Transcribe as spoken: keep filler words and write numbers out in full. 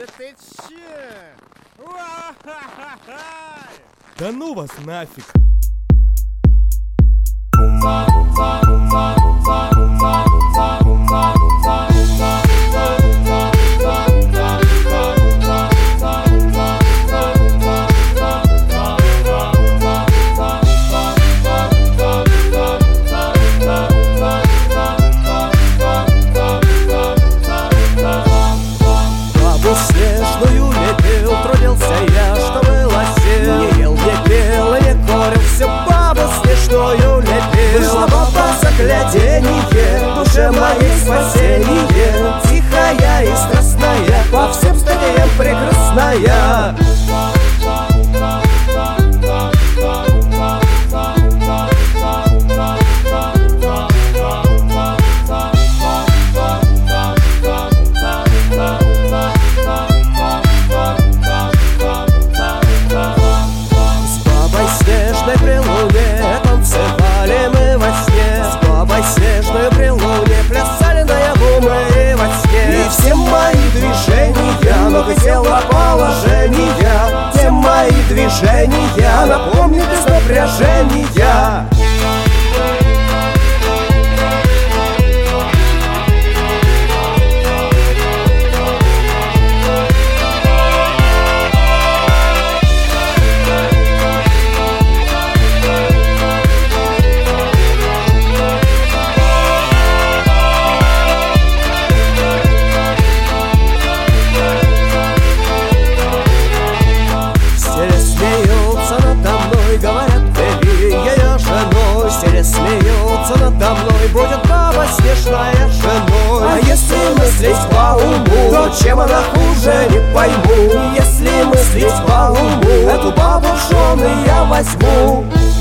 Да ты че? Да ну вас нафиг! Снежную лепил, трудился я, что было сил. Не ел, не пил и не курил, всю бабу снежную лепил. Вышла баба загляденье, душе моей спасенье. Тихая и страстная, по всем стадиям прекрасная. Снежную при луне плясали наяву мы во сне. И все мои движения, много тела положения, все мои движения напомнят без напряжения. Смеются надо мной, будет баба снежная женой. А если мыслить по уму, то чем она хуже, не пойму. Если мыслить по уму, эту бабу в жены я возьму.